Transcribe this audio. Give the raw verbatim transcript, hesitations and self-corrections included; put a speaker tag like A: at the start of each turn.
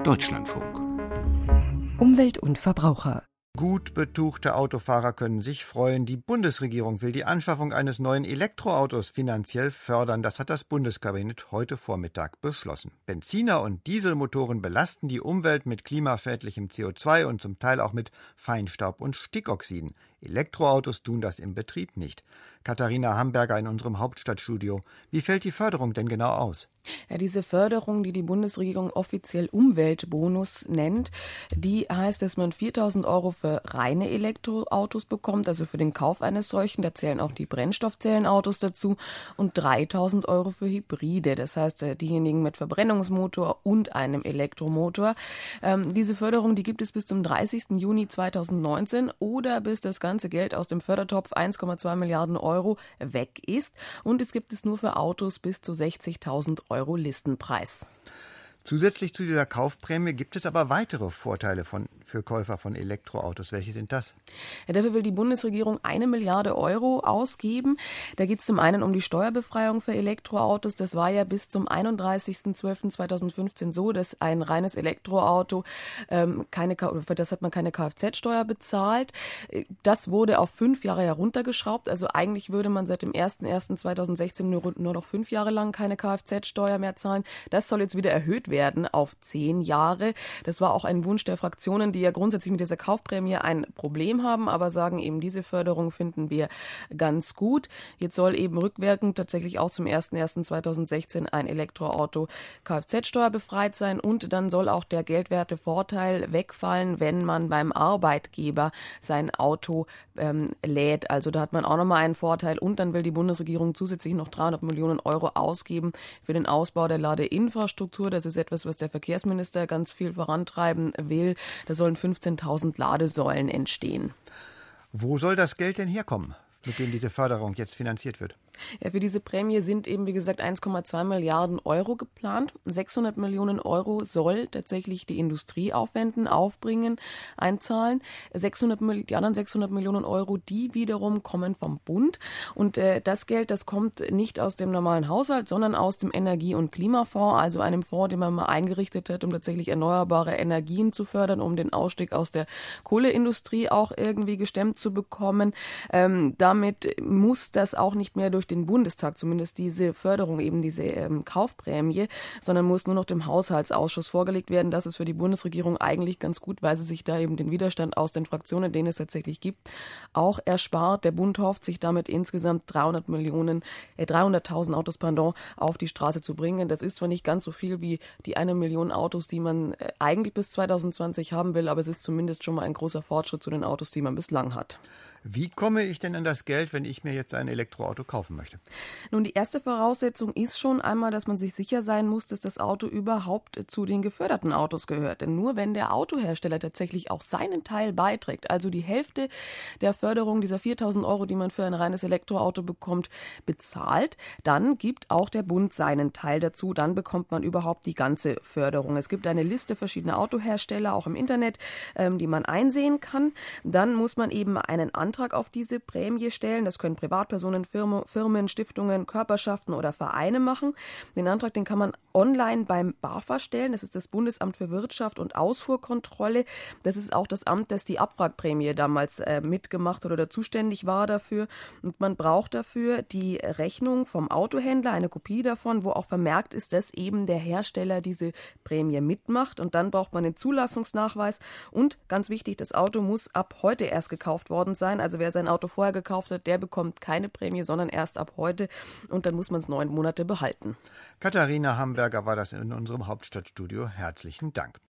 A: Deutschlandfunk.
B: Umwelt und Verbraucher.
C: Gut betuchte Autofahrer können sich freuen. Die Bundesregierung will die Anschaffung eines neuen Elektroautos finanziell fördern. Das hat das Bundeskabinett heute Vormittag beschlossen. Benziner- und Dieselmotoren belasten die Umwelt mit klimaschädlichem C O zwei und zum Teil auch mit Feinstaub und Stickoxiden. Elektroautos tun das im Betrieb nicht. Katharina Hamberger in unserem Hauptstadtstudio. Wie fällt die Förderung denn genau aus?
D: Ja, diese Förderung, die die Bundesregierung offiziell Umweltbonus nennt, die heißt, dass man viertausend Euro für reine Elektroautos bekommt, also für den Kauf eines solchen. Da zählen auch die Brennstoffzellenautos dazu und dreitausend Euro für Hybride. Das heißt, diejenigen mit Verbrennungsmotor und einem Elektromotor. Ähm, diese Förderung, die gibt es bis zum dreißigsten Juni zweitausendneunzehn oder bis das ganze Geld aus dem Fördertopf eins Komma zwei Milliarden Euro weg ist. Und es gibt es nur für Autos bis zu sechzigtausend Euro Listenpreis.
C: Zusätzlich zu dieser Kaufprämie gibt es aber weitere Vorteile von, für Käufer von Elektroautos. Welche sind das?
D: Ja, dafür will die Bundesregierung eine Milliarde Euro ausgeben. Da geht es zum einen um die Steuerbefreiung für Elektroautos. Das war ja bis zum einunddreißigsten zwölften zweitausendfünfzehn so, dass ein reines Elektroauto, ähm, keine, für das hat man keine Kfz-Steuer bezahlt. Das wurde auf fünf Jahre heruntergeschraubt. Also eigentlich würde man seit dem ersten ersten zweitausendsechzehn nur, nur noch fünf Jahre lang keine Kfz-Steuer mehr zahlen. Das soll jetzt wieder erhöht werden auf zehn Jahre. Das war auch ein Wunsch der Fraktionen, die ja grundsätzlich mit dieser Kaufprämie ein Problem haben, aber sagen eben, diese Förderung finden wir ganz gut. Jetzt soll eben rückwirkend tatsächlich auch zum ersten ersten zweitausendsechzehn ein Elektroauto Kfz-Steuer befreit sein und dann soll auch der geldwerte Vorteil wegfallen, wenn man beim Arbeitgeber sein Auto ähm, lädt. Also da hat man auch nochmal einen Vorteil und dann will die Bundesregierung zusätzlich noch dreihundert Millionen Euro ausgeben für den Ausbau der Ladeinfrastruktur. Das ist etwas, was der Verkehrsminister ganz viel vorantreiben will. Da sollen fünfzehntausend Ladesäulen entstehen.
C: Wo soll das Geld denn herkommen, mit dem diese Förderung jetzt finanziert wird?
D: Ja, für diese Prämie sind eben, wie gesagt, eins Komma zwei Milliarden Euro geplant. sechshundert Millionen Euro soll tatsächlich die Industrie aufwenden, aufbringen, einzahlen. sechshundert, die anderen sechshundert Millionen Euro, die wiederum kommen vom Bund. Und äh, das Geld, das kommt nicht aus dem normalen Haushalt, sondern aus dem Energie- und Klimafonds, also einem Fonds, den man mal eingerichtet hat, um tatsächlich erneuerbare Energien zu fördern, um den Ausstieg aus der Kohleindustrie auch irgendwie gestemmt zu bekommen. Ähm, damit muss das auch nicht mehr durch den Bundestag, zumindest diese Förderung, eben diese ähm, Kaufprämie, sondern muss nur noch dem Haushaltsausschuss vorgelegt werden. Das ist für die Bundesregierung eigentlich ganz gut, weil sie sich da eben den Widerstand aus den Fraktionen, den es tatsächlich gibt, auch erspart. Der Bund hofft, sich damit insgesamt dreihundert Millionen, äh, dreihunderttausend Autos, pardon, auf die Straße zu bringen. Das ist zwar nicht ganz so viel wie die eine Million Autos, die man äh, eigentlich bis zweitausendzwanzig haben will, aber es ist zumindest schon mal ein großer Fortschritt zu den Autos, die man bislang hat.
C: Wie komme ich denn an das Geld, wenn ich mir jetzt ein Elektroauto kaufen möchte?
D: Nun, die erste Voraussetzung ist schon einmal, dass man sich sicher sein muss, dass das Auto überhaupt zu den geförderten Autos gehört. Denn nur wenn der Autohersteller tatsächlich auch seinen Teil beiträgt, also die Hälfte der Förderung dieser viertausend Euro, die man für ein reines Elektroauto bekommt, bezahlt, dann gibt auch der Bund seinen Teil dazu. Dann bekommt man überhaupt die ganze Förderung. Es gibt eine Liste verschiedener Autohersteller, auch im Internet, ähm, die man einsehen kann. Dann muss man eben einen Antrag auf diese Prämie stellen. Das können Privatpersonen, Firmen, Firmen, Stiftungen, Körperschaften oder Vereine machen. Den Antrag, den kann man online beim BAFA stellen. Das ist das Bundesamt für Wirtschaft und Ausfuhrkontrolle. Das ist auch das Amt, das die Abwrackprämie damals äh, mitgemacht hat oder zuständig war dafür. Und man braucht dafür die Rechnung vom Autohändler, eine Kopie davon, wo auch vermerkt ist, dass eben der Hersteller diese Prämie mitmacht. Und dann braucht man den Zulassungsnachweis. Und ganz wichtig, das Auto muss ab heute erst gekauft worden sein. Also wer sein Auto vorher gekauft hat, der bekommt keine Prämie, sondern erst ab heute. Und dann muss man es neun Monate behalten.
C: Katharina Hamberger war das in unserem Hauptstadtstudio. Herzlichen Dank.